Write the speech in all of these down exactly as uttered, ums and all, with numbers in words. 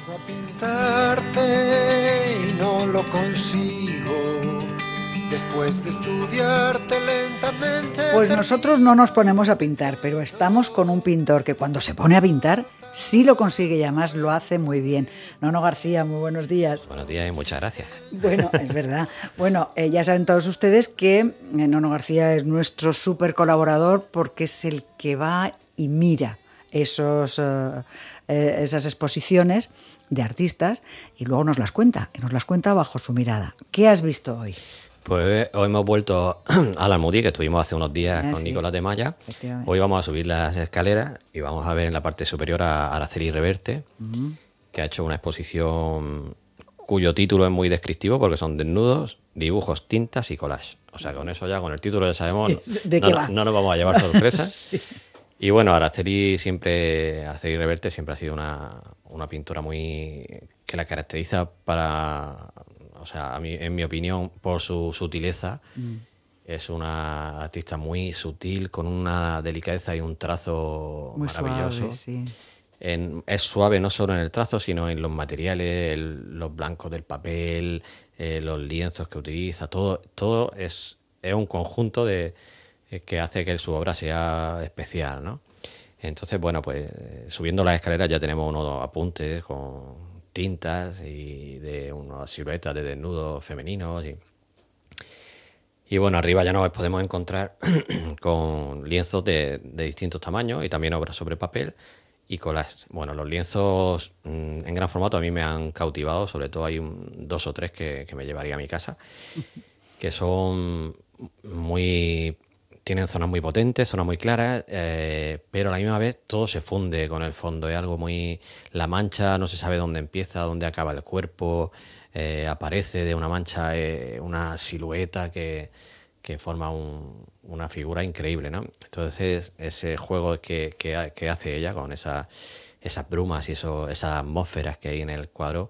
A pintarte y no lo consigo. Después de estudiarte lentamente. Pues nosotros no nos ponemos a pintar, pero estamos con un pintor que cuando se pone a pintar sí lo consigue y además lo hace muy bien. Nono García, muy buenos días. Buenos días y muchas gracias. Bueno, es verdad. Bueno, eh, ya saben todos ustedes que eh, Nono García es nuestro súper colaborador porque es el que va y mira esos, uh, eh, esas exposiciones de artistas y luego nos las cuenta, y nos las cuenta bajo su mirada. ¿Qué has visto hoy? Pues hoy hemos vuelto al Almudí, que estuvimos hace unos días Ah, con sí. Nicolás de Maya. Hoy vamos a subir las escaleras y vamos a ver en la parte superior a Araceli Reverte, uh-huh. que ha hecho una exposición cuyo título es muy descriptivo porque son desnudos, dibujos, tintas y collage. O sea, con eso ya, con el título ya sabemos, ¿de no, qué va? no nos vamos a llevar sorpresas. Sí. Y bueno, Araceli siempre, Araceli Reverte siempre ha sido una, una pintora muy que la caracteriza para, o sea, a mí, en mi opinión, por su sutileza. Mm. Es una artista muy sutil, con una delicadeza y un trazo muy maravilloso. Suave, sí. En, es suave no solo en el trazo, sino en los materiales, el, los blancos del papel, eh, los lienzos que utiliza, todo, todo es, es un conjunto de que hace que su obra sea especial, ¿no? Entonces, bueno, pues subiendo las escaleras ya tenemos unos apuntes con tintas y de unas siluetas de desnudos femeninos y, y bueno, arriba ya nos podemos encontrar con lienzos de, de distintos tamaños y también obras sobre papel y collages. Bueno, los lienzos mmm, en gran formato a mí me han cautivado, sobre todo hay un, dos o tres que, que me llevaría a mi casa, que son muy... Tienen zonas muy potentes, zonas muy claras, eh, pero a la misma vez todo se funde con el fondo. Es algo muy... La mancha no se sabe dónde empieza, dónde acaba el cuerpo. Eh, aparece de una mancha eh, una silueta que, que forma un, una figura increíble, ¿no? Entonces, ese juego que, que, que hace ella con esa, esas brumas y eso, esas atmósferas que hay en el cuadro,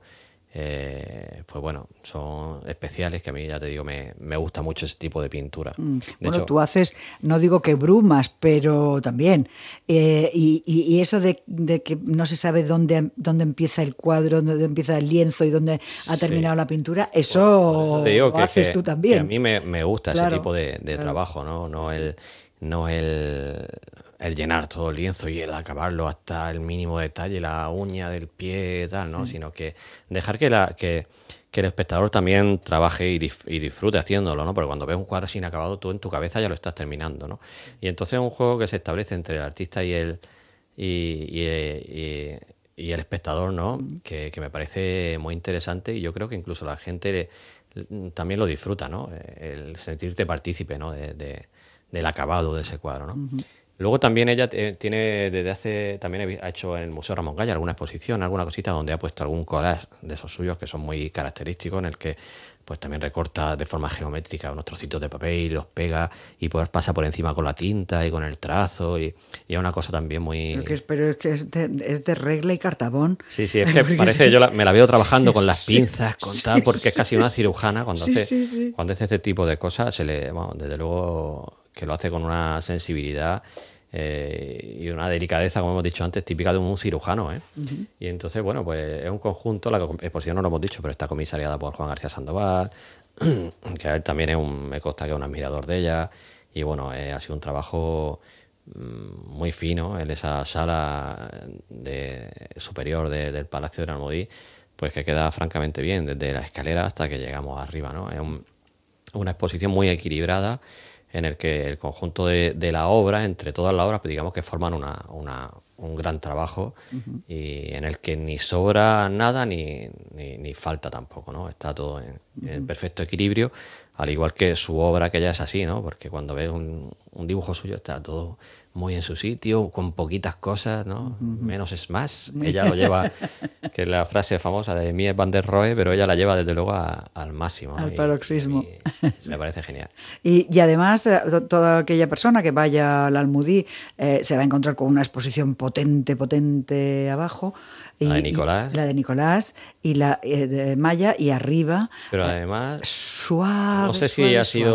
Eh, pues bueno, son especiales que a mí, ya te digo, me, me gusta mucho ese tipo de pintura. Mm, de bueno, hecho, tú haces, no digo que brumas, pero también. Eh, y, y eso de, de que no se sabe dónde, dónde empieza el cuadro, dónde empieza el lienzo y dónde ha terminado sí. la pintura, eso, por eso lo que, haces que, tú también. Que a mí me, me gusta claro, ese tipo de, de claro. trabajo, ¿no? No el... No el el llenar todo el lienzo y el acabarlo hasta el mínimo detalle, la uña del pie, tal, ¿no? Sí. Sino que dejar que, la, que, que el espectador también trabaje y, dif, y disfrute haciéndolo, ¿no? Porque cuando ves un cuadro sin acabado, tú en tu cabeza ya lo estás terminando, ¿no? Y entonces es un juego que se establece entre el artista y el y, y, y, y el espectador, ¿no? Mm. Que, que me parece muy interesante y yo creo que incluso la gente le, también lo disfruta, ¿no? El sentirte partícipe, ¿no? De, de, del acabado de ese cuadro, ¿no? Uh-huh. Luego también ella tiene, desde hace, también ha hecho en el Museo Ramón Gaya alguna exposición, alguna cosita donde ha puesto algún collage de esos suyos que son muy característicos, en el que pues también recorta de forma geométrica unos trocitos de papel y los pega y pues pasa por encima con la tinta y con el trazo y, y es una cosa también muy... Pero, que es, pero es que es de, es de regla y cartabón. Sí, sí, es que parece, yo la, me la veo trabajando con las sí, pinzas, con sí, tal, porque sí, es casi una cirujana cuando, sí, hace, sí, sí. cuando hace este tipo de cosas, se le, bueno, desde luego que lo hace con una sensibilidad eh, y una delicadeza, como hemos dicho antes, típica de un cirujano, ¿eh? Uh-huh. Y entonces, bueno, pues es un conjunto, la exposición no lo hemos dicho, pero está comisariada por Juan García Sandoval, que él también es un, me consta que es un admirador de ella, y bueno, eh, ha sido un trabajo mmm, muy fino en esa sala de, superior de, del Palacio del Almudí, pues que queda francamente bien, desde la escalera hasta que llegamos arriba, ¿no? Es un, una exposición muy equilibrada, en el que el conjunto de, de la obra, entre todas las obras, pues digamos que forman una, una, un gran trabajo uh-huh. y en el que ni sobra nada ni, ni, ni falta tampoco, ¿no? Está todo en, uh-huh. en perfecto equilibrio, al igual que su obra, que ya es así, ¿no? Porque cuando ves un, un dibujo suyo está todo muy en su sitio, con poquitas cosas, ¿no? Uh-huh. Menos es más. Ella lo lleva, que es la frase famosa de Mies van der Rohe, pero ella la lleva desde luego a, al máximo, ¿no? Al paroxismo. Y, y me parece genial. Y, y además, toda aquella persona que vaya al Almudí eh, se va a encontrar con una exposición potente, potente abajo. Y, la de Nicolás. Y, la de Nicolás y la eh, de Maya y arriba. Pero además, eh, suave. no sé suave, si ha sido suave.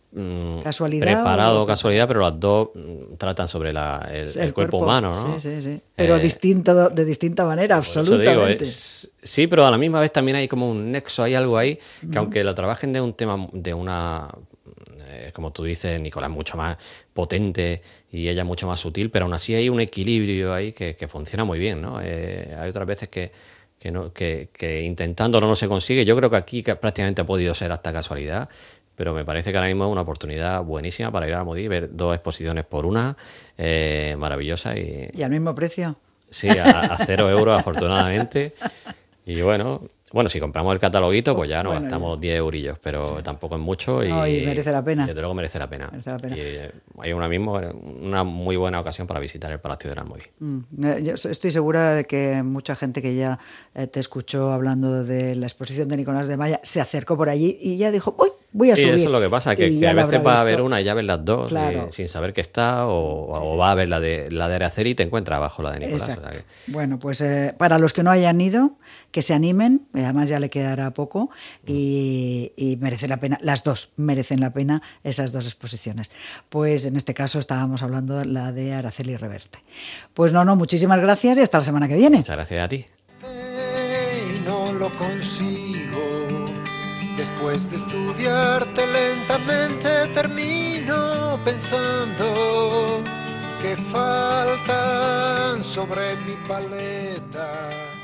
mm, ¿Casualidad preparado o- casualidad, pero las dos mm, tratan sobre la, el, el cuerpo, humano, ¿no? Sí, sí, sí. Pero Eh, distinto, de distinta manera, Por eso absolutamente. digo, es- sí, pero a la misma vez también hay como un nexo, hay algo ahí que aunque lo trabajen de un tema, de una, eh, como tú dices, Nicolás, mucho más potente y ella mucho más sutil, pero aún así hay un equilibrio ahí que, que funciona muy bien, ¿no? Eh, hay otras veces que, que, no, que, que intentándolo no se consigue. Yo creo que aquí que prácticamente ha podido ser hasta casualidad, pero me parece que ahora mismo es una oportunidad buenísima para ir a Almodí, ver dos exposiciones por una, eh, maravillosa y, ¿Y al mismo precio? sí, a, a cero euros afortunadamente. Y bueno, bueno, si compramos el cataloguito, pues ya nos Bueno, gastamos diez eurillos, pero tampoco es mucho y, No, y merece la pena. y desde luego merece la pena. Merece la pena. Y eh, hay ahora mismo una muy buena ocasión para visitar el Palacio de Almodí. Mm, eh, Yo estoy segura de que mucha gente que ya eh, te escuchó hablando de la exposición de Nicolás de Maya se acercó por allí y ya dijo, uy, voy a Sí, subir. eso es lo que pasa, que, Y que ya a lo veces habrá vas a visto. ver una y ya ves las dos, Claro. y- sin saber que está, o, o vas a ver la de la de Araceli y te encuentras abajo la de Nicolás. Exacto. O sea que- Bueno, pues eh, para los que no hayan ido, que se animen, y además ya le quedará poco, y, y merece la pena, las dos merecen la pena esas dos exposiciones. Pues en este caso estábamos hablando de la de Araceli Reverte. Pues no, no, muchísimas gracias y hasta la semana que viene. Muchas gracias a ti. Y no lo consigo. Después de estudiarte lentamente termino pensando que faltan sobre mi paleta